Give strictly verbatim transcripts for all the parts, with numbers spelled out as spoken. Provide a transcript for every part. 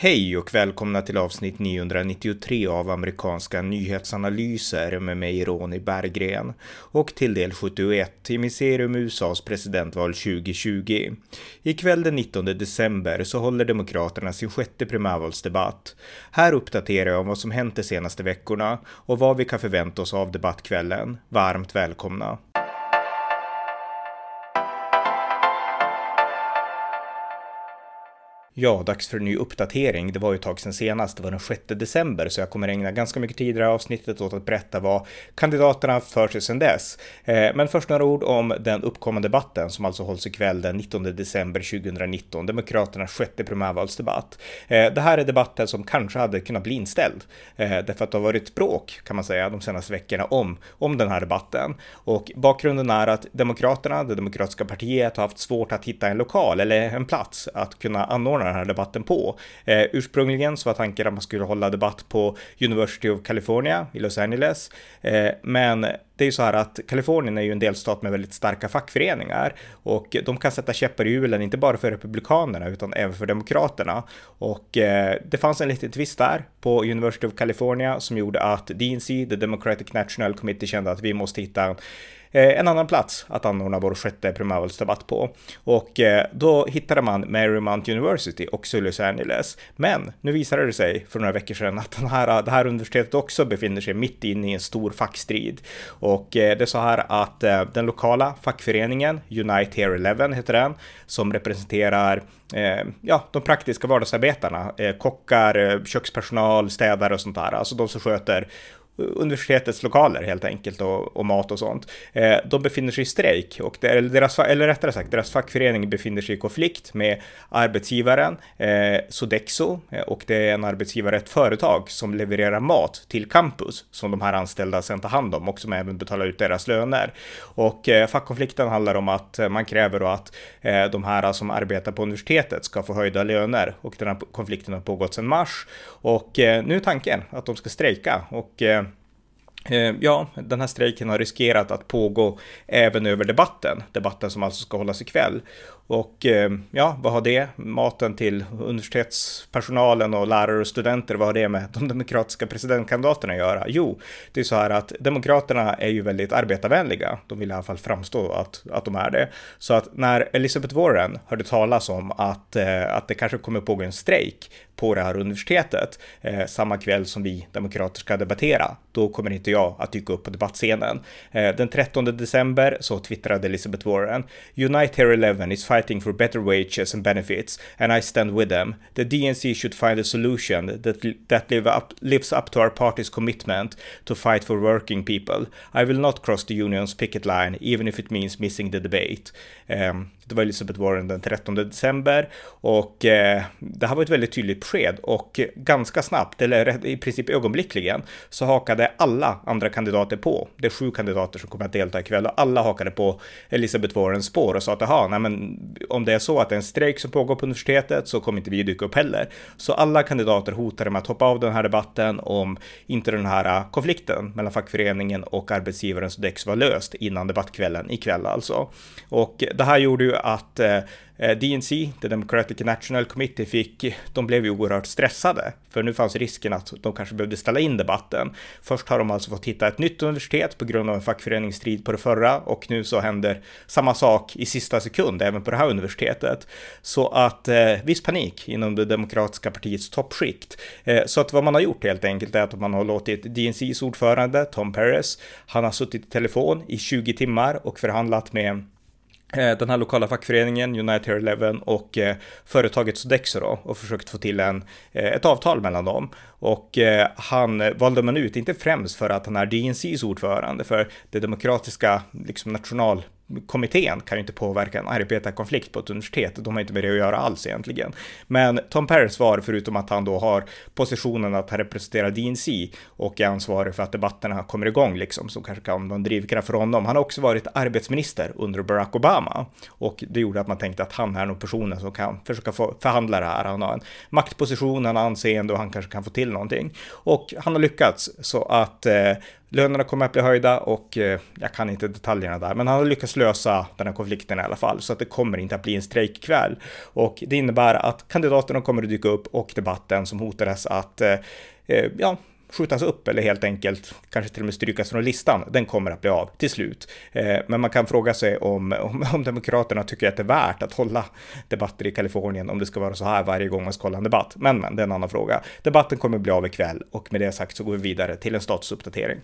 Hej och välkomna till avsnitt niohundranittiotre av amerikanska nyhetsanalyser med mig Ronny Berggren och till del sjuttioett i Mysterium U S A:s presidentval tjugo tjugo. Ikväll den nittonde december så håller Demokraterna sin sjätte primärvalsdebatt. Här uppdaterar jag om vad som hänt de senaste veckorna och vad vi kan förvänta oss av debattkvällen. Varmt välkomna! Ja, dags för en ny uppdatering. Det var ju ett tag sedan senast, det var den sjätte december, så jag kommer ägna ganska mycket tid i det här avsnittet åt att berätta vad kandidaterna för sig sedan dess. Eh, men först några ord om den uppkommande debatten som alltså hålls ikväll den nittonde december tjugonitton, Demokraternas sjätte primärvalsdebatt. Eh, det här är debatten som kanske hade kunnat bli inställd, eh, därför att det har varit bråk, kan man säga, de senaste veckorna om, om den här debatten. Och bakgrunden är att Demokraterna, det demokratiska partiet, har haft svårt att hitta en lokal eller en plats att kunna anordna den här debatten på. Eh, ursprungligen så var tanken att man skulle hålla debatt på University of California i Los Angeles, eh, men det är ju så här att Kalifornien är ju en delstat med väldigt starka fackföreningar och de kan sätta käppar i hjulen inte bara för republikanerna utan även för demokraterna. Och eh, det fanns en liten twist där på University of California som gjorde att D N C, The Democratic National Committee, kände att vi måste hitta en annan plats att anordna vår sjätte primärvalsdebatt på. Och eh, då hittade man Marymount University också i Los Angeles. Men nu visade det sig för några veckor sedan att den här, det här universitetet också befinner sig mitt inne i en stor fackstrid. Och eh, det är så här att eh, den lokala fackföreningen, Unite Here eleven heter den, som representerar eh, ja, de praktiska vardagsarbetarna, eh, kockar, eh, kökspersonal, städare och sånt där. Alltså de som sköter universitetets lokaler helt enkelt och, och mat och sånt. Eh, de befinner sig i strejk och det, eller, deras, eller rättare sagt deras fackförening befinner sig i konflikt med arbetsgivaren eh, Sodexo, eh, och det är en arbetsgivare, ett företag som levererar mat till campus som de här anställda sen tar hand om och som även betalar ut deras löner. Och eh, fackkonflikten handlar om att eh, man kräver då att eh, de här som arbetar på universitetet ska få höjda löner, och den här konflikten har pågått sedan mars och eh, nu är tanken att de ska strejka och eh, ja, den här strejken har riskerat att pågå även över debatten. Debatten som alltså ska hållas ikväll. Och ja, vad har det? Maten till universitetspersonalen och lärare och studenter, vad har det med de demokratiska presidentkandidaterna att göra? Jo, det är så här att demokraterna är ju väldigt arbetarvänliga. De vill i alla fall framstå att, att de är det. Så att när Elizabeth Warren hörde talas om att, att det kanske kommer pågå en strejk på det här universitetet eh, samma kväll som vi demokrater ska debattera, då kommer inte jag att dyka upp på debattscenen. Eh, den trettonde december så twittrade Elizabeth Warren: Unite Here eleven is fighting for better wages and benefits and I stand with them. The D N C should find a solution that, that live up, lives up to our party's commitment to fight for working people. I will not cross the union's picket line even if it means missing the debate. Eh, det var Elizabeth Warren den trettonde december och eh, det här var ett väldigt tydligt besked och ganska snabbt, eller i princip ögonblickligen, så hakade alla andra kandidater på. Det är sju kandidater som kommer att delta ikväll och alla hakade på Elizabeth Warrens spår och sa att aha, nej men, om det är så att det är en strejk som pågår på universitetet så kommer inte vi dyka upp heller. Så alla kandidater hotade med att hoppa av den här debatten om inte den här konflikten mellan fackföreningen och arbetsgivaren Sodexo var löst innan debattkvällen ikväll alltså. Och det här gjorde ju att eh, D N C, The Democratic National Committee, fick, de blev ju oerhört stressade för nu fanns risken att de kanske behövde ställa in debatten. Först har de alltså fått hitta ett nytt universitet på grund av en fackföreningsstrid på det förra och nu så händer samma sak i sista sekund även på det här universitetet. Så att eh, viss panik inom det demokratiska partiets toppskikt. Eh, så att vad man har gjort helt enkelt är att man har låtit D N C:s ordförande Tom Perez, han har suttit i telefon i tjugo timmar och förhandlat med den här lokala fackföreningen Unite Here eleven och eh, företaget Sodexo då, och försökt få till en, eh, ett avtal mellan dem. Och eh, han valde man ut inte främst för att han är D N C:s ordförande, för det demokratiska liksom, nationalkommittén kan ju inte påverka en arbetarkonflikt på ett universitet. De har inte med det att göra alls egentligen. Men Tom Perez var, förutom att han då har positionen att han representerar D N C och är ansvarig för att debatterna kommer igång liksom, som kanske kan vara en drivkraft för honom. Han har också varit arbetsminister under Barack Obama och det gjorde att man tänkte att han är nog personen som kan försöka få förhandla det här. Han har en maktposition, han har anseende och han kanske kan få till någonting. Och han har lyckats så att eh, Lönerna kommer att bli höjda och eh, jag kan inte detaljerna där, men han har lyckats lösa den här konflikten i alla fall, så att det kommer inte att bli en strejkkväll. Och det innebär att kandidaterna kommer att dyka upp och debatten som hotades att eh, eh, ja, skjutas upp eller helt enkelt kanske till och med strykas från listan, den kommer att bli av till slut. Eh, men man kan fråga sig om, om, om demokraterna tycker att det är värt att hålla debatter i Kalifornien om det ska vara så här varje gång man ska hålla en debatt. Men, men det är en annan fråga. Debatten kommer att bli av ikväll och med det sagt så går vi vidare till en statusuppdatering.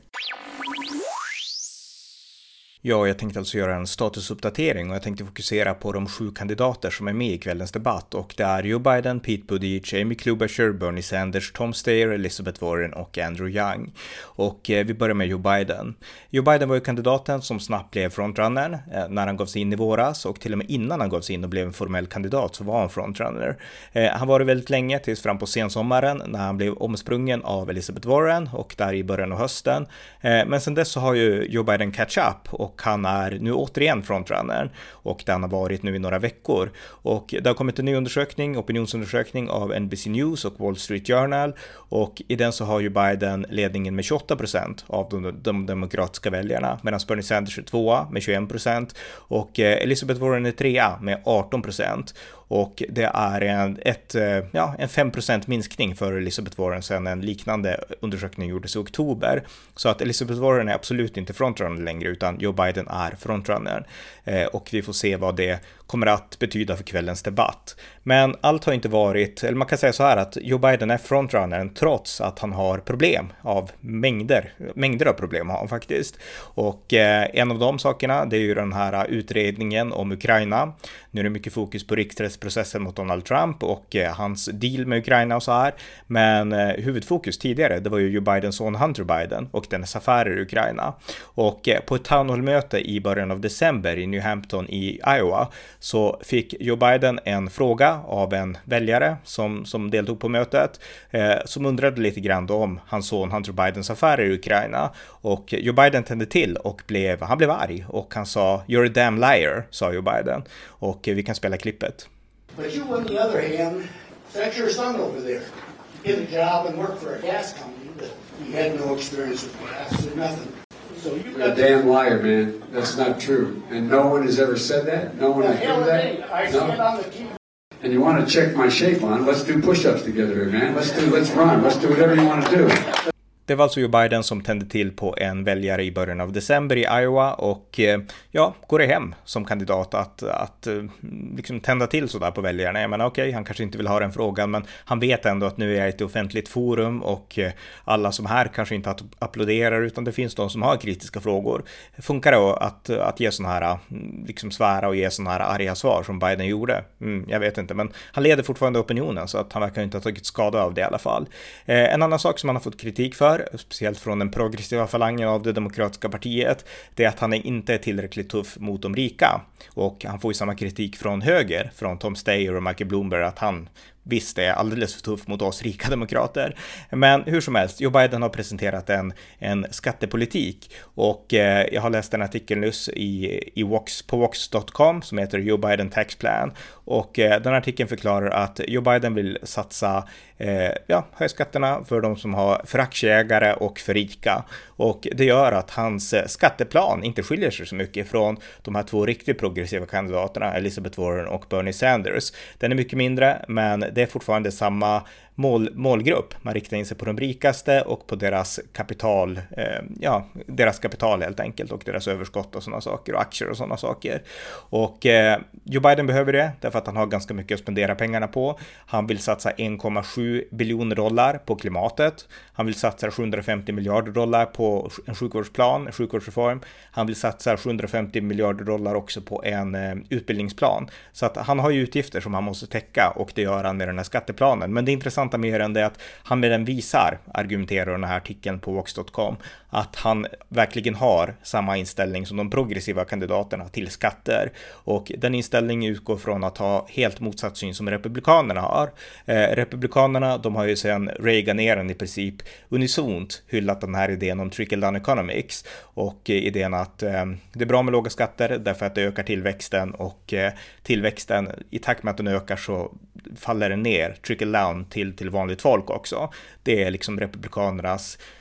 Ja, jag tänkte alltså göra en statusuppdatering och jag tänkte fokusera på de sju kandidater som är med i kvällens debatt, och det är Joe Biden, Pete Buttigieg, Amy Klobuchar, Bernie Sanders, Tom Steyer, Elizabeth Warren och Andrew Yang. Och eh, vi börjar med Joe Biden. Joe Biden var ju kandidaten som snabbt blev frontrunner eh, när han gav sig in i våras, och till och med innan han gav sig in och blev en formell kandidat så var han frontrunner. Eh, han var det väldigt länge tills fram på sensommaren när han blev omsprungen av Elizabeth Warren och där i början av hösten. Eh, men sen dess så har ju Joe Biden catch up och Och han är nu återigen frontrunner, och den har varit nu i några veckor. Och det har kommit en ny undersökning, opinionsundersökning av N B C News och Wall Street Journal, och i den så har ju Biden ledningen med tjugoåtta procent av de, de demokratiska väljarna, medan Bernie Sanders är tvåa med tjugoen procent och Elizabeth Warren är trea med arton procent. Och det är en, ett, ja, en fem procent minskning för Elizabeth Warren sedan en liknande undersökning gjordes i oktober. Så att Elizabeth Warren är absolut inte frontrunner längre, utan Joe Biden är frontrunner. Eh, och vi får se vad det kommer att betyda för kvällens debatt. Men allt har inte varit, eller man kan säga så här att Joe Biden är frontrunnern trots att han har problem av mängder, mängder av problem har han faktiskt. Och eh, en av de sakerna, det är ju den här utredningen om Ukraina. Nu är det mycket fokus på riksrättsprocessen mot Donald Trump och eh, hans deal med Ukraina och så här. Men eh, huvudfokus tidigare, det var ju Joe Bidens son Hunter Biden och dennes affärer i Ukraina. Och eh, på ett townhallmöte i början av december i New Hampton i Iowa så fick Joe Biden en fråga av en väljare som, som deltog på mötet eh, som undrade lite grann om hans son Hunter Bidens affärer i Ukraina. Och Joe Biden tände till och blev, han blev arg och han sa "You're a damn liar", sa Joe Biden. Och eh, vi kan spela klippet. But you, on the other hand, sent your son over there, get a job and work for a gas company that he had no experience with gas or nothing. So you You're a damn liar, man. That's not true. And no one has ever said that? No one has done that? I No? stand on the T V. And you want to check my shape on? Let's do push-ups together here, man. Let's do, let's run. Let's do whatever you want to do. Det var alltså Joe Biden som tände till på en väljare i början av december i Iowa och ja, går det hem som kandidat att, att liksom tända till sådär på väljarna. Jag menar okej, okay, han kanske inte vill ha den frågan, men han vet ändå att nu är jag ett offentligt forum och alla som här kanske inte applåderar utan det finns de som har kritiska frågor. Funkar det att, att ge sådana här, liksom svära och ge sådana här arga svar som Biden gjorde? Mm, jag vet inte, men han leder fortfarande opinionen så att han verkar inte ha tagit skada av det i alla fall. Eh, en annan sak som han har fått kritik för, speciellt från den progressiva falangen av det demokratiska partiet, det är att han inte är tillräckligt tuff mot de rika. Och han får ju samma kritik från höger, från Tom Steyer och Michael Bloomberg, att han visst är alldeles för tuff mot oss rika demokrater. Men hur som helst, Joe Biden har presenterat en, en skattepolitik och eh, jag har läst en artikel nyss i, i Vox, på vox punkt com som heter Joe Biden Tax Plan och eh, den artikeln förklarar att Joe Biden vill satsa eh, ja, höja skatterna för de som har för aktieägare och för rika, och det gör att hans skatteplan inte skiljer sig så mycket från de här två riktigt progressiva kandidaterna, Elizabeth Warren och Bernie Sanders. Den är mycket mindre, men det är fortfarande samma mål, målgrupp. Man riktar in sig på de rikaste och på deras kapital, eh, ja, deras kapital helt enkelt, och deras överskott och sådana saker, och aktier och sådana saker. Och eh, Joe Biden behöver det därför att han har ganska mycket att spendera pengarna på. Han vill satsa en komma sju biljoner dollar på klimatet. Han vill satsa sjuhundrafemtio miljarder dollar på en sjukvårdsplan, en sjukvårdsreform. Han vill satsa sjuhundrafemtio miljarder dollar också på en eh, utbildningsplan. Så att han har ju utgifter som han måste täcka, och det gör han med den här skatteplanen. Men det intressanta mer än det är att han med den visar, argumenterar den här artikeln på vox punkt com, att han verkligen har samma inställning som de progressiva kandidaterna till skatter, och den inställningen utgår från att ha helt motsatt syn som republikanerna har. Eh, republikanerna, de har ju sedan Reagan-eran i princip unisont hyllat den här idén om trickle-down economics och eh, idén att eh, det är bra med låga skatter därför att det ökar tillväxten, och eh, tillväxten i takt med att den ökar så faller den ner, trickle-down till, till vanligt folk också. Det är liksom republikanernas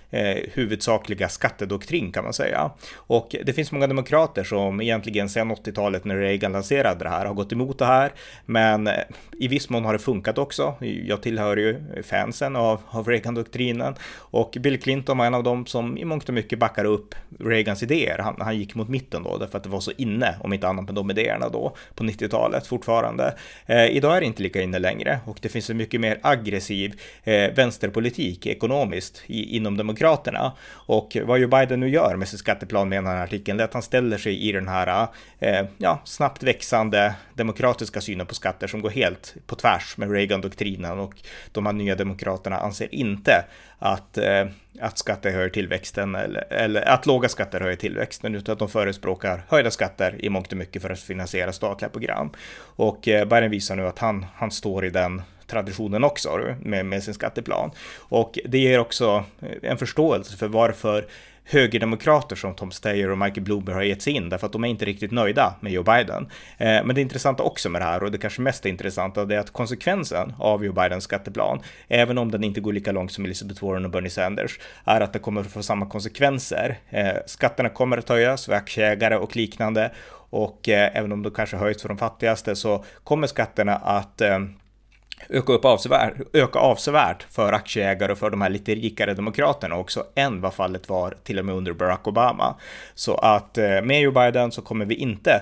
eh, huvudsakliga skattedoktrin kan man säga. Och det finns många demokrater som egentligen sedan åttiotalet när Reagan lanserade det här har gått emot det här, men i viss mån har det funkat också. Jag tillhör ju fansen av, av Reagan-doktrinen, och Bill Clinton var en av dem som i mångt och mycket backar upp Reagans idéer. Han, han gick mot mitten då, därför att det var så inne, om inte annat med de idéerna då, på nittiotalet fortfarande. Eh, idag är det inte lika inne längre, och det finns en mycket mer aggressiv eh, vänsterpolitik ekonomiskt i, inom demokraterna. Och vad Joe Biden nu gör med sin skatteplan med den här artikeln är att han ställer sig i den här eh, ja, snabbt växande demokratiska synen på skatter som går helt på tvärs med Reagan-doktrinen, och de här nya demokraterna anser inte att, eh, att skatter höjer tillväxten eller, eller att låga skatter höjer tillväxten, utan att de förespråkar höjda skatter i mångt och mycket för att finansiera statliga program. Och eh, Biden visar nu att han, han står i den traditionen också med, med sin skatteplan. Och det ger också en förståelse för varför högerdemokrater som Tom Steyer och Michael Bloomberg har gett sig in, därför att de är inte riktigt nöjda med Joe Biden. Eh, men det intressanta också med det här, och det kanske mest intressanta, det är att konsekvensen av Joe Bidens skatteplan, även om den inte går lika långt som Elizabeth Warren och Bernie Sanders, är att det kommer att få samma konsekvenser. Eh, skatterna kommer att höjas för aktieägare och liknande, och eh, även om de kanske höjs för de fattigaste, så kommer skatterna att eh, Öka, upp avsevärt, öka avsevärt för aktieägare och för de här lite rikare demokraterna också än vad fallet var till och med under Barack Obama. Så att med Joe Biden så kommer vi inte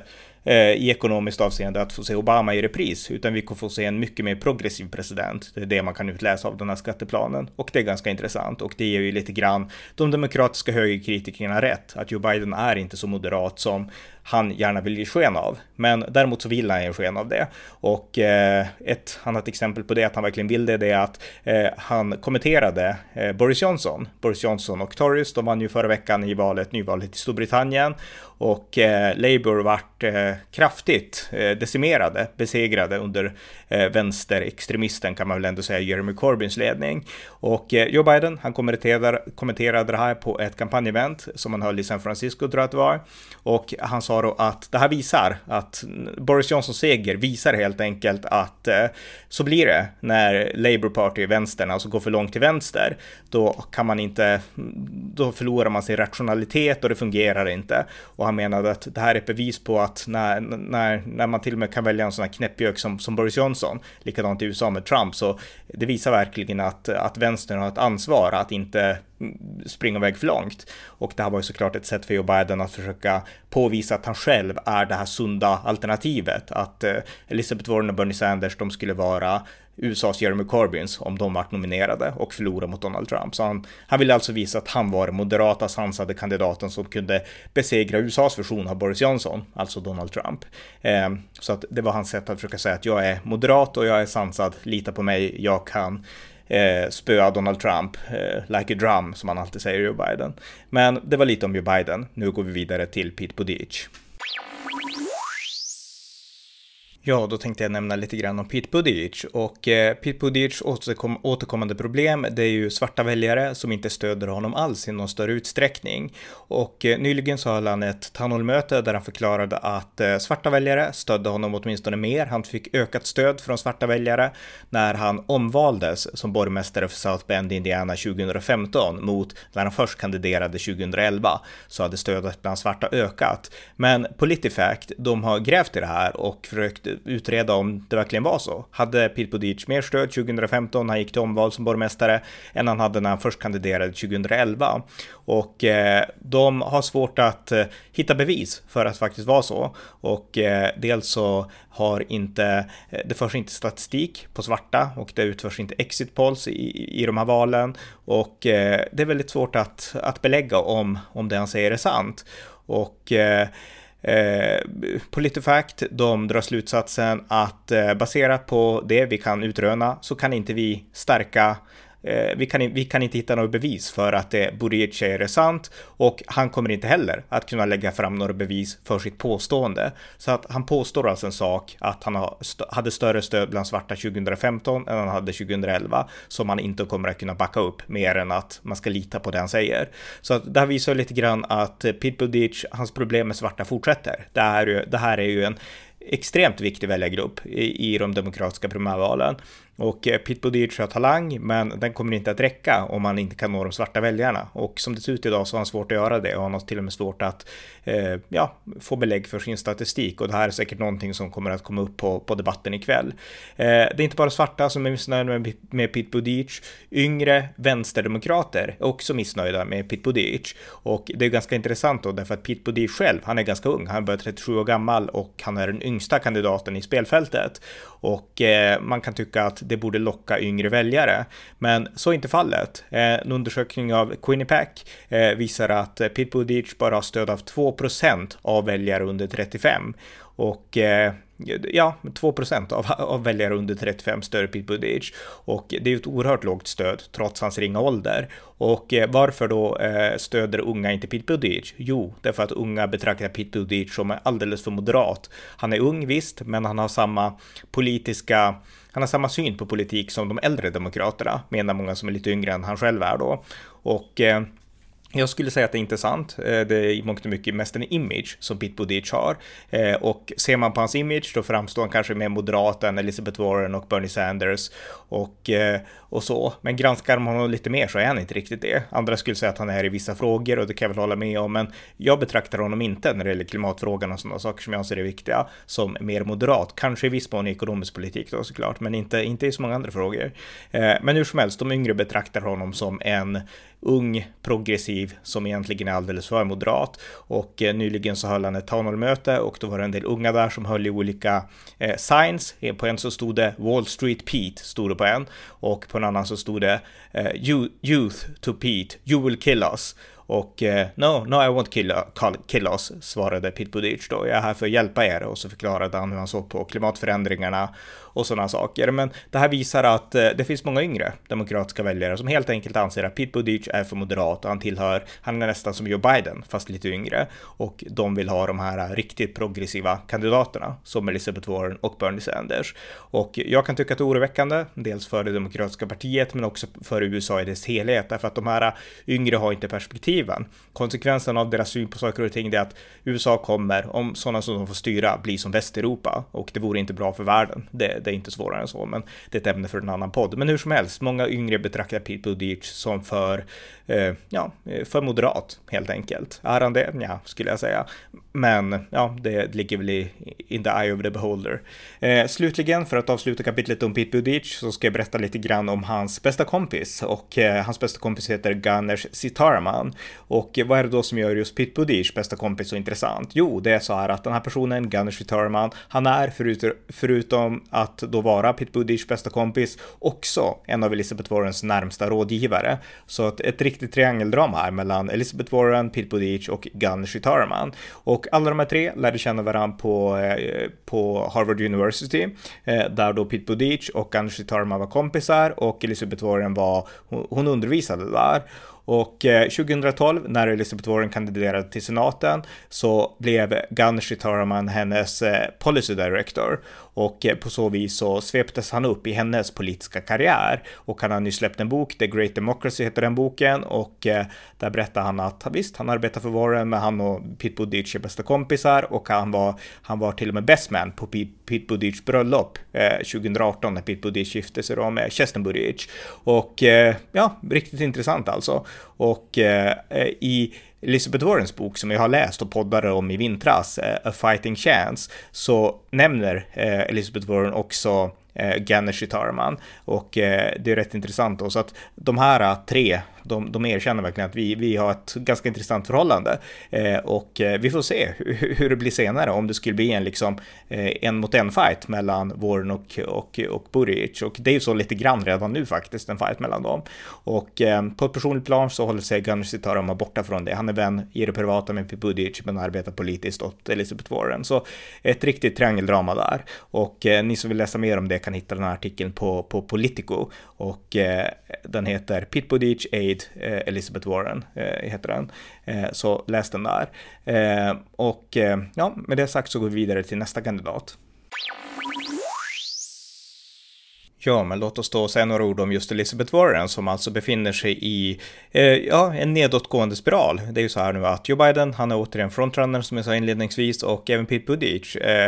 i ekonomiskt avseende att få se Obama i repris, utan vi kommer få se en mycket mer progressiv president. Det är det man kan utläsa av den här skatteplanen, och det är ganska intressant, och det ger ju lite grann de demokratiska högerkritikerna rätt, att Joe Biden är inte så moderat som han gärna vill ge sken av, men däremot så vill han ge sken av det. Och eh, ett annat exempel på det, att han verkligen vill det, det är att eh, han kommenterade eh, Boris Johnson. Boris Johnson och Tories, de vann ju förra veckan i valet, nyvalet i Storbritannien, och eh, Labour vart eh, kraftigt eh, decimerade, besegrade under eh, vänsterextremisten kan man väl ändå säga, Jeremy Corbyns ledning. Och eh, Joe Biden, han kommenterade, kommenterade det här på ett kampanjevent som han höll i San Francisco, tror jag att det var, och han sa då att det här visar att Boris Johnsons seger visar helt enkelt att eh, så blir det när Labour Party, vänstern, alltså går för långt till vänster, då kan man inte, då förlorar man sin rationalitet och det fungerar inte. Och han menade att det här är ett bevis på att när, när, när man till och med kan välja en sån här knäppjök som, som Boris Johnson, likadant i U S A med Trump, så det visar verkligen att, att vänstern har ett ansvar att inte springa iväg för långt. Och det här var ju såklart ett sätt för Joe Biden att försöka påvisa att han själv är det här sunda alternativet, att eh, Elizabeth Warren och Bernie Sanders, de skulle vara U S A:s Jeremy Corbyns om de vart nominerade och förlorade mot Donald Trump. Så han, han ville alltså visa att han var den moderata sansade kandidaten som kunde besegra U S A:s version av Boris Johnson, alltså Donald Trump. Eh, så att det var hans sätt att försöka säga att jag är moderat och jag är sansad, lita på mig, jag kan Eh, spöa Donald Trump eh, like a drum, som han alltid säger, Joe Biden. Men det var lite om Joe Biden. Nu går vi vidare till Pete Buttigieg. Ja, då tänkte jag nämna lite grann om Pete Buttigieg. Och eh, Pete Buttigiegs återkom- återkommande problem, det är ju svarta väljare som inte stöder honom alls i någon större utsträckning. Och eh, nyligen så höll han ett townhallmöte där han förklarade att eh, svarta väljare stödde honom åtminstone mer. Han fick ökat stöd från svarta väljare när han omvaldes som borgmästare för South Bend, Indiana tjugohundrafemton mot när han först kandiderade tjugohundraelva, så hade stödet bland svarta ökat. Men PolitiFact, de har grävt i det här och försökt utreda om det verkligen var så. Hade Pete Buttigieg mer stöd tjugohundrafemton när han gick till omval som borgmästare än han hade när han först kandiderade tjugohundraelva? Och eh, de har svårt att eh, hitta bevis för att det faktiskt var så. Och eh, dels så har inte, eh, det förs inte statistik på svarta och det utförs inte exit polls i, i de här valen. Och eh, det är väldigt svårt att, att belägga om, om det han säger är sant. Och eh, Eh, PolitiFact, de drar slutsatsen att eh, baserat på det vi kan utröna så kan inte vi stärka eh, vi, kan, vi kan inte hitta några bevis för att det Buttigieg säger är sant, och han kommer inte heller att kunna lägga fram några bevis för sitt påstående. Så att han påstår alltså en sak, att han har st- hade större stöd bland svarta tjugohundrafemton än han hade tjugohundraelva, som han inte kommer att kunna backa upp mer än att man ska lita på det han säger. Så att det här visar lite grann att Pete Buttigieg, hans problem med svarta fortsätter. Det här, det här är ju en extremt viktig väljargrupp i, i de demokratiska primärvalen. Och Pete Buttigieg har talang, men den kommer inte att räcka om man inte kan nå de svarta väljarna. Och som det ser ut idag så har han svårt att göra det, och han har till och med svårt att eh, ja, få belägg för sin statistik. Och det här är säkert någonting som kommer att komma upp på, på debatten ikväll. Eh, det är inte bara svarta som är missnöjda med, med Pete Buttigieg. Yngre vänsterdemokrater är också missnöjda med Pete Buttigieg. Och det är ganska intressant då, därför att Pete Buttigieg själv, han är ganska ung. Han är bara trettiosju år gammal och han är den yngsta kandidaten i spelfältet. Och eh, man kan tycka att det borde locka yngre väljare. Men så är inte fallet. Eh, en undersökning av Quinnipiac eh, visar att eh, Pete Buttigieg bara har stöd av två procent av väljare under trettiofem. Och eh, ja, två procent av, av väljare under trettiofem stöder Pete Buttigieg. Och det är ett oerhört lågt stöd trots hans ringa ålder. Och eh, varför då eh, stöder unga inte Pete Buttigieg? Jo, därför att unga betraktar Pete Buttigieg som alldeles för moderat. Han är ung visst, men han har samma politiska... Han har samma syn på politik som de äldre demokraterna, menar många som är lite yngre än han själv är då. Och eh, jag skulle säga att det är intressant. Det är i mångt och mycket mest en image som Pete Buttigieg har. Och ser man på hans image då framstår han kanske mer moderat än Elizabeth Warren och Bernie Sanders och, och så. Men granskar man honom lite mer så är han inte riktigt det. Andra skulle säga att han är i vissa frågor, och det kan jag väl hålla med om. Men jag betraktar honom inte när det gäller klimatfrågan och sådana saker som jag anser är viktiga som mer moderat. Kanske i viss mån i ekonomisk politik då såklart, men inte, inte i så många andra frågor. Men hur som helst, de yngre betraktar honom som en ung progressiv som egentligen är alldeles för moderat. Och eh, nyligen så höll han ett townhallmöte, och då var det en del unga där som höll i olika eh, signs. På en så stod det Wall Street Pete, stod det på en, och på en annan så stod det eh, Youth to Pete, you will kill us. Och eh, no, no I won't kill, kill us, svarade Pete Buttigieg då. Jag är här för att hjälpa er. Och så förklarade han hur han såg på klimatförändringarna och sådana saker. Men det här visar att eh, det finns många yngre demokratiska väljare som helt enkelt anser att Pete Buttigieg är för moderat, och han tillhör, han är nästan som Joe Biden fast lite yngre, och de vill ha de här riktigt progressiva kandidaterna som Elizabeth Warren och Bernie Sanders. Och jag kan tycka att det är oroväckande, dels för det demokratiska partiet men också för U S A i dess helhet, därför att de här yngre har inte perspektiv. Konsekvensen av deras syn på saker och ting är att U S A kommer, om sådana som de får styra, bli som Västeuropa, och det vore inte bra för världen. Det, det är inte svårare än så, men det är ett ämne för en annan podd. Men hur som helst, många yngre betraktar Pete Buttigieg som för, eh, ja, för moderat helt enkelt. Är han det? Ja, skulle jag säga. Men ja, det ligger väl i in the eye of the beholder. Eh, slutligen, för att avsluta kapitlet om Pete Buttigieg, så ska jag berätta lite grann om hans bästa kompis, och eh, hans bästa kompis heter Ganesh Sitaraman. Och vad är det då som gör just Pete Buttigieg bästa kompis så intressant? Jo, det är så här att den här personen, Ganesh Sitaraman, han är förut, förutom att då vara Pete Buttigieg bästa kompis också en av Elizabeth Warrens närmsta rådgivare. Så att ett riktigt triangeldrama här mellan Elizabeth Warren, Pete Buttigieg och Ganesh Sitaraman. Och alla de här tre lärde känna varandra på, eh, på Harvard University, eh, där då Pete Buttigieg och Ganesh Sitaraman var kompisar, och Elizabeth Warren var, hon, hon undervisade där. Och eh, tjugohundratolv, när Elizabeth Warren kandiderade till senaten, så blev Ganesh Sitaraman hennes eh, policy director, och eh, på så vis så sveptes han upp i hennes politiska karriär. Och han har nu släppt en bok, The Great Democracy heter den boken, och eh, där berättar han att visst, han arbetar för Warren, men han och Pete Buttigieg är bästa kompisar, och han var, han var till och med best man på Pete, Pete Buttigiegs bröllop eh, tjugohundraarton när Pete Buttigieg gifte sig då med Kesten Buttigieg. Och eh, ja, riktigt intressant alltså. Och eh, i Elizabeth Warrens bok som jag har läst och poddade om i vintras, eh, A Fighting Chance, så nämner eh, Elizabeth Warren också eh, Ganesh Sitaraman, och eh, det är rätt intressant då, så att de här tre, de, de erkänner verkligen att vi, vi har ett ganska intressant förhållande, eh, och eh, vi får se hur, hur det blir senare, om det skulle bli en liksom eh, en mot en fight mellan Warren och, och, och Buttigieg, och det är ju så lite grann redan nu faktiskt, en fight mellan dem. Och eh, på ett personligt plan så håller sig Ganesh Sitaraman borta från det. Han är vän i det privata med Pete Buttigieg, men arbetar politiskt åt Elizabeth Warren, så ett riktigt triangeldrama där. Och eh, ni som vill läsa mer om det kan hitta den här artikeln på, på Politico, och eh, den heter Pete Buttigieg Aid eh, Elizabeth Warren eh, heter den, eh, så läs den där. Eh, och eh, ja, med det sagt så går vi vidare till nästa kandidat. Ja, men låt oss då säga några ord om just Elizabeth Warren, som alltså befinner sig i eh, ja, en nedåtgående spiral. Det är ju så här nu att Joe Biden, han är återigen frontrunner som jag sa inledningsvis, och även Pete Buttigieg eh,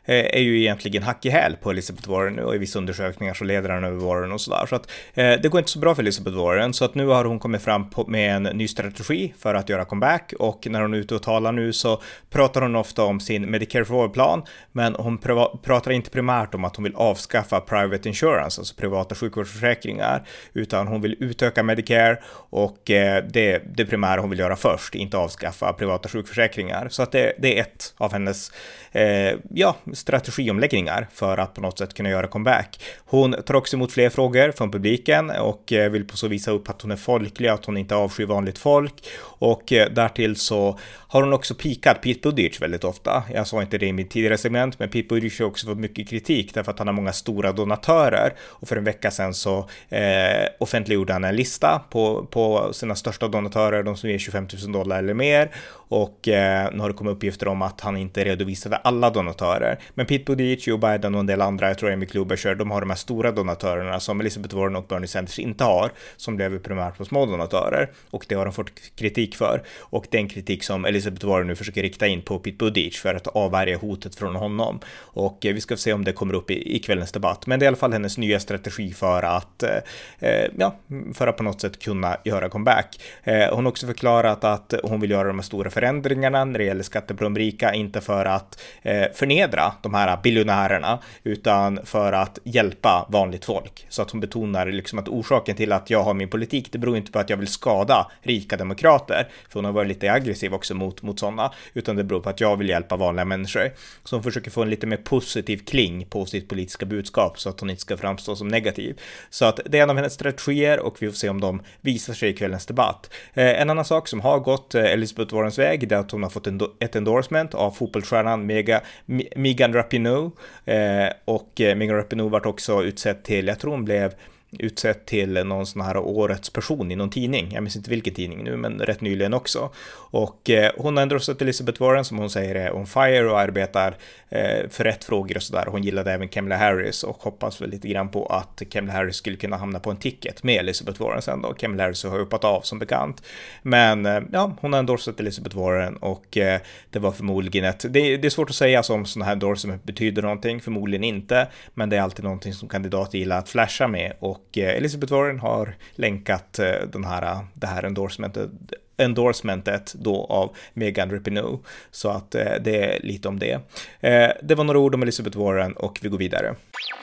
är ju egentligen hack i häl på Elizabeth Warren nu, och i vissa undersökningar så leder han över Warren och sådär. Så att eh, det går inte så bra för Elizabeth Warren, så att nu har hon kommit fram på, med en ny strategi för att göra comeback, och när hon är ute och talar nu så pratar hon ofta om sin Medicare for All-plan, men hon pr- pratar inte primärt om att hon vill avskaffa private insurance, alltså privata sjukvårdsförsäkringar, utan hon vill utöka Medicare, och eh, det, det primära hon vill göra först, inte avskaffa privata sjukförsäkringar. Så att det, det är ett av hennes eh, ja, strategiomläggningar för att på något sätt kunna göra comeback. Hon tar också emot fler frågor från publiken och eh, vill på så visa upp att hon är folklig, att hon inte avskyr vanligt folk, och eh, därtill så har hon också pikat Pete Buttigieg väldigt ofta. Jag sa inte det i mitt tidigare segment, men Pete Buttigieg har också fått mycket kritik därför att han har många stora donatörer, och för en vecka sedan så eh, offentliggjorde han en lista på, på sina största donatörer, de som ger tjugofem tusen dollar eller mer, och eh, nu har det kommit uppgifter om att han inte redovisade alla donatörer. Men Pete Buttigieg, Joe Biden och en del andra, jag tror Amy Klobuchar, de har de här stora donatörerna som Elizabeth Warren och Bernie Sanders inte har, som lever primärt på små donatörer, och det har de fått kritik för, och den kritik som Elizabeth Warren nu försöker rikta in på Pete Buttigieg för att avvärja hotet från honom, och eh, vi ska se om det kommer upp i, i kvällens debatt, men det är i alla fall hennes nya strategi för att eh, ja, för att på något sätt kunna göra comeback. Eh, hon har också förklarat att hon vill göra de här stora förändringarna när det gäller skatter på de rika, inte för att eh, förnedra de här biljonärerna, utan för att hjälpa vanligt folk. Så att hon betonar liksom att orsaken till att jag har min politik, det beror inte på att jag vill skada rika demokrater, för hon har varit lite aggressiv också mot, mot sådana, utan det beror på att jag vill hjälpa vanliga människor. Så hon försöker få en lite mer positiv kling på sitt politiska budskap, så att hon inte ska framstå som negativ. Så att det är en av hennes strategier, och vi får se om de visar sig i kvällens debatt. Eh, en annan sak som har gått eh, Elizabeth Warrens väg är att hon har fått en, ett endorsement av fotbollsstjärnan Mega, M- Megan Rapinoe, eh, och eh, Megan Rapinoe var också utsedd till, jag tror hon blev utsett till någon sån här årets person i någon tidning. Jag minns inte vilken tidning nu, men rätt nyligen också. Och eh, hon har ändå sett Elizabeth Warren, som hon säger är on fire och arbetar eh, för rätt frågor och sådär. Hon gillade även Kamala Harris och hoppas väl lite grann på att Kamala Harris skulle kunna hamna på en ticket med Elizabeth Warren sen då. Kamala Harris har uppat av som bekant. Men eh, ja, hon har ändå sett Elizabeth Warren, och eh, det var förmodligen ett... Det, det är svårt att säga som sådana här endorsement betyder någonting, förmodligen inte. Men det är alltid någonting som kandidater gillar att flasha med, och Och Elizabeth Warren har länkat den här, det här endorsementet, endorsementet då av Megan Rapinoe, så att det är lite om det. Det var några ord om Elizabeth Warren, och vi går vidare.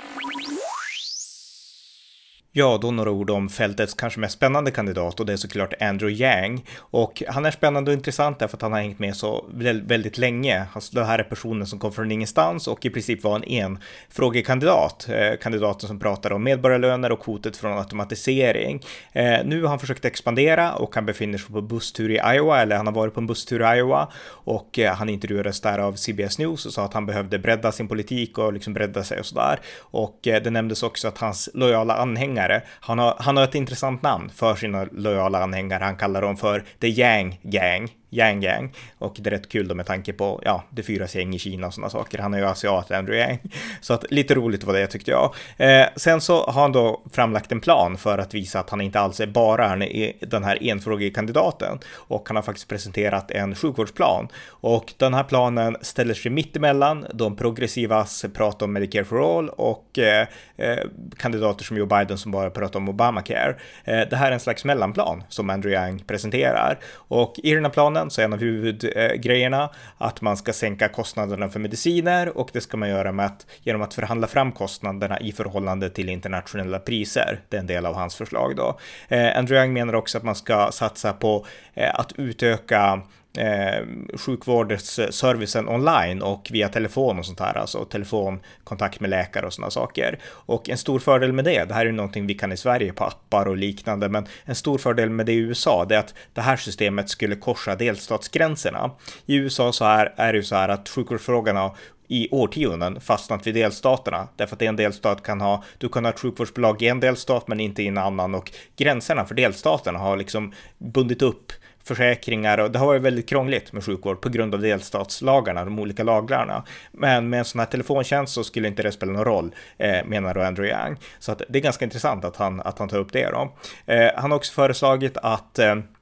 Ja, då några ord om fältets kanske mest spännande kandidat, och det är såklart Andrew Yang. Och han är spännande och intressant därför att han har hängt med så väldigt länge. Alltså, det här är personen som kom från ingenstans och i princip var en enfrågekandidat. Eh, kandidaten som pratar om medborgarlöner och hotet från automatisering. Eh, nu har han försökt expandera, och han befinner sig på busstur i Iowa, eller han har varit på en busstur i Iowa, och eh, han intervjuades där av C B S News och sa att han behövde bredda sin politik och liksom bredda sig och sådär. Och eh, det nämndes också att hans lojala anhängare, Han har, han har ett intressant namn för sina lojala anhängare. Han kallar dem för The Yang Gang. Yang Gang, och det är rätt kul då med tanke på, ja, det fyras gäng i Kina och sådana saker. Han är ju asiat, Andrew Yang, så att lite roligt var det, tyckte jag. Eh, sen så har han då framlagt en plan för att visa att han inte alls är bara den här enfrågekandidaten, och han har faktiskt presenterat en sjukvårdsplan, och den här planen ställer sig mitt emellan de progressivas prat om Medicare for All och eh, eh, kandidater som Joe Biden som bara pratar om Obamacare. Eh, det här är en slags mellanplan som Andrew Yang presenterar, och i den här planen så är en av huvudgrejerna att man ska sänka kostnaderna för mediciner, och det ska man göra med att, genom att förhandla fram kostnaderna i förhållande till internationella priser. Det är en del av hans förslag då. Eh, Andrew Yang menar också att man ska satsa på eh, att utöka Eh, sjukvårdsservicen online och via telefon och sånt här, alltså telefonkontakt med läkare och såna saker. Och en stor fördel med det, det här är ju någonting vi kan i Sverige på appar och liknande, men en stor fördel med det i U S A, det är att det här systemet skulle korsa delstatsgränserna. I U S A så här, är det ju så här att sjukvårdsfrågorna i årtionden fastnat vid delstaterna, därför att en delstat kan ha, du kan ha ett sjukvårdsbolag i en delstat men inte i en annan, och gränserna för delstaterna har liksom bundit upp försäkringar, och det har varit väldigt krångligt med sjukvård på grund av delstatslagarna, de olika lagarna. Men med en sån här telefontjänst så skulle inte det spela någon roll, eh, menar då Andrew Yang. Så att det är ganska intressant att han, att han tar upp det då. Eh, han har också föreslagit att eh,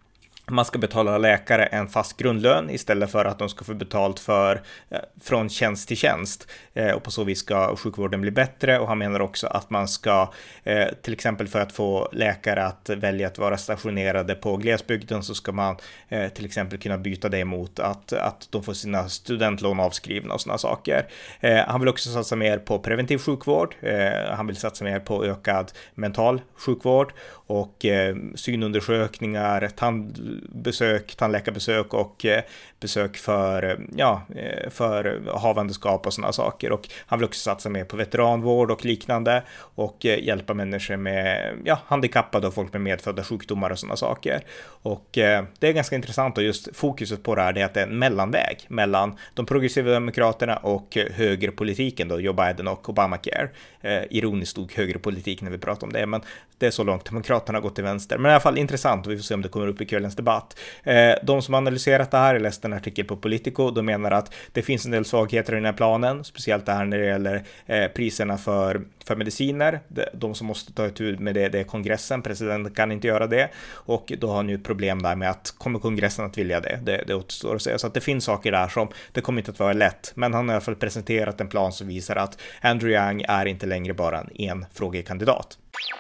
man ska betala läkare en fast grundlön istället för att de ska få betalt för eh, från tjänst till tjänst. Eh, och på så vis ska sjukvården bli bättre, och han menar också att man ska eh, till exempel för att få läkare att välja att vara stationerade på glesbygden, så ska man eh, till exempel kunna byta det mot att, att de får sina studentlån avskrivna och sådana saker. Eh, han vill också satsa mer på preventiv sjukvård. Eh, han vill satsa mer på ökad mental sjukvård och eh, synundersökningar, tandbesök, tandläkarbesök och eh, besök för, ja, för havandeskap och sådana saker. Och han vill också satsa mer på veteranvård och liknande och eh, hjälpa människor med ja, handikappade och folk med medfödda sjukdomar och sådana saker. Och eh, det är ganska intressant, och just fokuset på det här är att det är en mellanväg mellan de progressiva demokraterna och högerpolitiken då, Joe Biden och Obamacare. Eh, ironiskt stod högerpolitik när vi pratar om det, men det är så långt demokraterna har gått till vänster. Men i alla fall intressant, och vi får se om det kommer upp i kvällens debatt. Eh, de som analyserat det här, jag läste en artikel på Politico, de menar att det finns en del svagheter i den här planen, speciellt det här när det gäller eh, priserna för, för mediciner. De, de som måste ta itu med det, det är kongressen, presidenten kan inte göra det, och då har han ju ett problem där med att kommer kongressen att vilja det, det, det återstår att säga. Så att det finns saker där som det kommer inte att vara lätt, men han har i alla fall presenterat en plan som visar att Andrew Yang är inte längre bara en enfrågekandidat.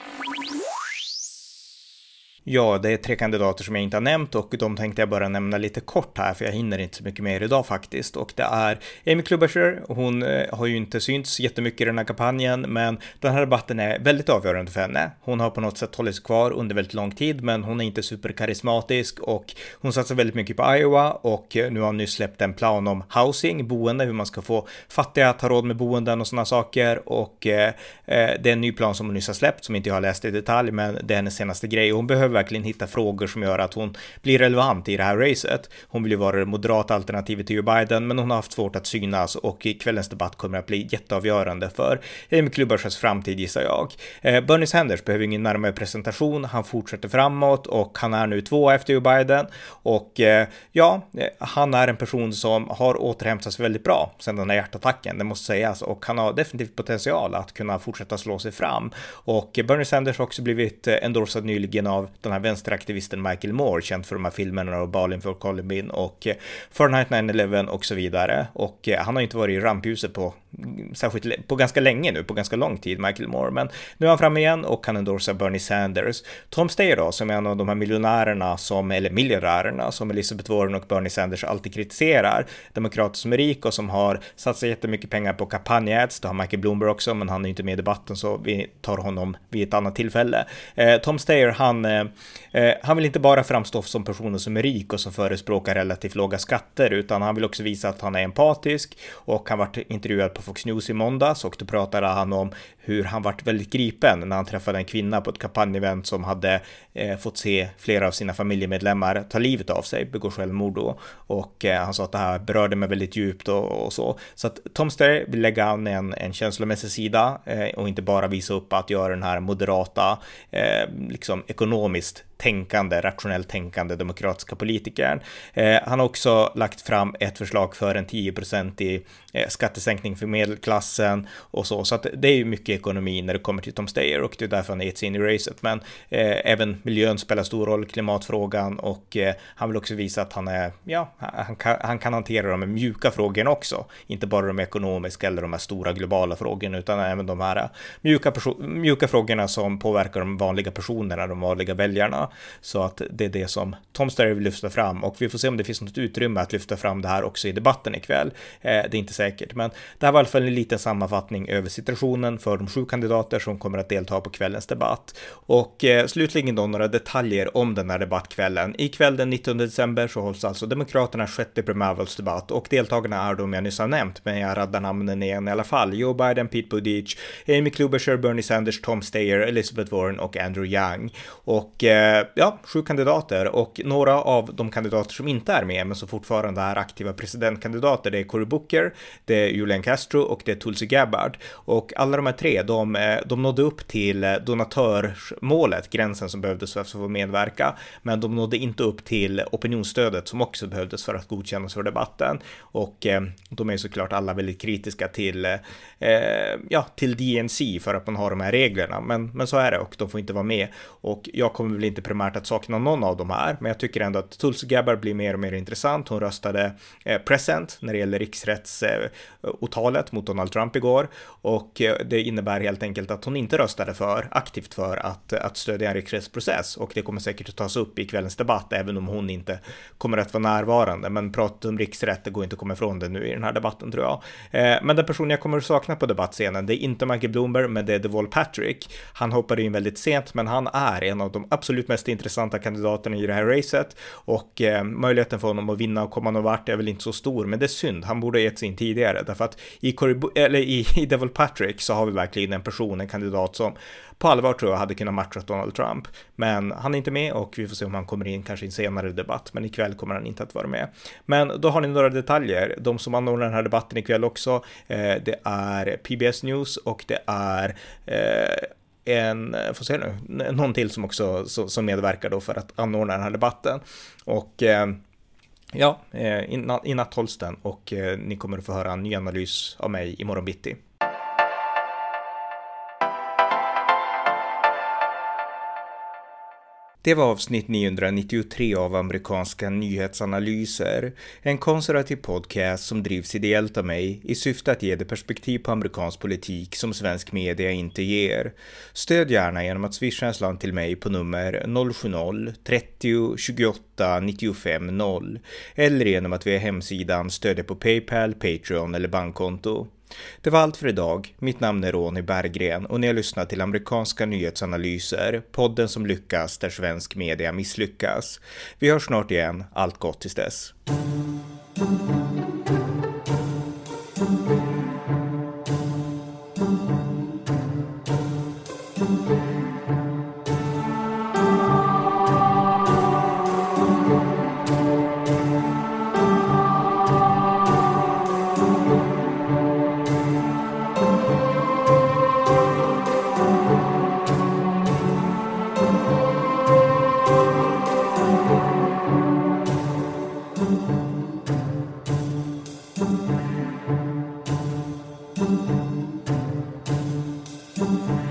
Ja, det är tre kandidater som jag inte har nämnt, och de tänkte jag bara nämna lite kort här, för jag hinner inte så mycket mer idag faktiskt. Och det är Amy Klobuchar. Hon eh, har ju inte synts jättemycket i den här kampanjen, men den här debatten är väldigt avgörande för henne. Hon har på något sätt hållit sig kvar under väldigt lång tid, men hon är inte superkarismatisk, och hon satsar väldigt mycket på Iowa, och nu har hon nyss släppt en plan om housing, boende, hur man ska få fattiga att ha råd med boenden och sådana saker. Och eh, det är en ny plan som hon nyss har släppt, som inte jag har läst i detalj, men det är hennes senaste grej. Hon behöver verkligen hitta frågor som gör att hon blir relevant i det här racet. Hon vill ju vara det moderata alternativet till Joe Biden, men hon har haft svårt att synas, och i kvällens debatt kommer att bli jätteavgörande för Amy Klobuchars framtid, gissar jag. Eh, Bernie Sanders behöver ingen närmare presentation. Han fortsätter framåt, och han är nu två efter Joe Biden, och eh, ja, han är en person som har återhämtat sig väldigt bra sedan den här hjärtattacken, det måste sägas, och han har definitivt potential att kunna fortsätta slå sig fram. Och Bernie Sanders har också blivit endorsad nyligen av den här vänsteraktivisten Michael Moore, känd för de här filmerna och Bowling for Columbine och Fahrenheit nine eleven och så vidare. Och han har inte varit i rampljuset på särskilt på ganska länge nu, på ganska lång tid, Michael Moore, men nu är han fram igen och kan endorsa Bernie Sanders. Tom Steyer då, som är en av de här miljonärerna som, eller miljardärerna som Elizabeth Warren och Bernie Sanders alltid kritiserar, demokrater som är rik och som har satsat jättemycket pengar på kampanjads. Det har Michael Bloomberg också, men han är inte med i debatten, så vi tar honom vid ett annat tillfälle. Eh, Tom Steyer, han eh, han vill inte bara framstå som personer som är rik och som förespråkar relativt låga skatter, utan han vill också visa att han är empatisk, och han varit intervjuad på Fox News i måndags, och då pratade han om hur han varit väldigt gripen när han träffade en kvinna på ett kampanjevent som hade eh, fått se flera av sina familjemedlemmar ta livet av sig, begå självmord då. Och eh, han sa att det här berörde mig väldigt djupt och, och så. Så att Tom Steyer vill lägga an en, en känslomässig sida eh, och inte bara visa upp att göra den här moderata, eh, liksom ekonomiskt tänkande, rationellt tänkande demokratiska politikern. Eh, han har också lagt fram ett förslag för en tio procent i eh, skattesänkning för medelklassen och så. Så att det är ju mycket ekonomi när det kommer till Tom Steyer, och det är därför han är gett sig in i racet. Men eh, även miljön spelar stor roll, klimatfrågan, och eh, han vill också visa att han är, ja, han kan, han kan hantera de mjuka frågorna också. Inte bara de ekonomiska eller de här stora globala frågorna, utan även de här mjuka, mjuka frågorna som påverkar de vanliga personerna, de vanliga väljarna. Så att det är det som Tom Steyer vill lyfta fram, och vi får se om det finns något utrymme att lyfta fram det här också i debatten ikväll. Eh, det är inte säkert, men det här var i alla fall en liten sammanfattning över situationen för de sju kandidater som kommer att delta på kvällens debatt. Och eh, slutligen då några detaljer om den här debattkvällen. Ikväll den nittonde december så hålls alltså Demokraternas sjätte primärvalsdebatt, och deltagarna är de jag nyss har nämnt, men jag raddar namnen igen i alla fall: Joe Biden, Pete Buttigieg, Amy Klobuchar, Bernie Sanders, Tom Steyer, Elizabeth Warren och Andrew Yang. Och eh, ja, sju kandidater, och några av de kandidater som inte är med men som fortfarande är aktiva presidentkandidater, det är Cory Booker, det är Julian Castro och det är Tulsi Gabbard. Och alla de här tre, de, de nådde upp till donatörsmålet, gränsen som behövdes för att få medverka, men de nådde inte upp till opinionsstödet som också behövdes för att godkännas för debatten. Och eh, de är såklart alla väldigt kritiska till, eh, ja, till D N C för att man har de här reglerna, men, men så är det, och de får inte vara med. Och jag kommer väl inte primärt att sakna någon av de här, men jag tycker ändå att Tulsi Gabbard blir mer och mer intressant. Hon röstade eh, present när det gäller riksrättsåtalet eh, mot Donald Trump igår, och eh, det innebär helt enkelt att hon inte röstade för, aktivt för att, att stödja en riksrättsprocess, och det kommer säkert att tas upp i kvällens debatt, även om hon inte kommer att vara närvarande. Men pratet om riksrätt, det går inte att komma ifrån det nu i den här debatten, tror jag. Eh, men den person jag kommer att sakna på debattscenen, det är inte Michael Bloomberg, men det är Deval Patrick. Han hoppade in väldigt sent, men han är en av de absolut mest intressanta kandidaterna i det här racet, och eh, möjligheten för honom att vinna och komma någon vart är väl inte så stor, men det är synd. Han borde ha gett sig in tidigare, därför att i, Cory, eller i, i Deval Patrick så har vi verkligen en person, en kandidat som på allvar tror jag hade kunnat matcha Donald Trump, men han är inte med, och vi får se om han kommer in kanske i en senare debatt, men ikväll kommer han inte att vara med. Men då har ni några detaljer. De som anordnar den här debatten ikväll också, eh, det är P B S News, och det är eh, en, får se nu, någon till som också så, som medverkar då för att anordna den här debatten. Och eh, ja, eh, i, i natt hålls den, och eh, ni kommer att få höra en ny analys av mig imorgon bitti. Det var avsnitt niohundranittiotre av amerikanska nyhetsanalyser, en konservativ podcast som drivs ideellt av mig i syfte att ge det perspektiv på amerikansk politik som svensk media inte ger. Stöd gärna genom att swisha en slant till mig på nummer noll sju noll trettio tjugoåtta nittiofem noll, eller genom att via hemsidan stödja på PayPal, Patreon eller bankkonto. Det var allt för idag. Mitt namn är Ronny Berggren, och ni har lyssnat till amerikanska nyhetsanalyser, podden som lyckas där svensk media misslyckas. Vi hörs snart igen. Allt gott tills dess. Thank you.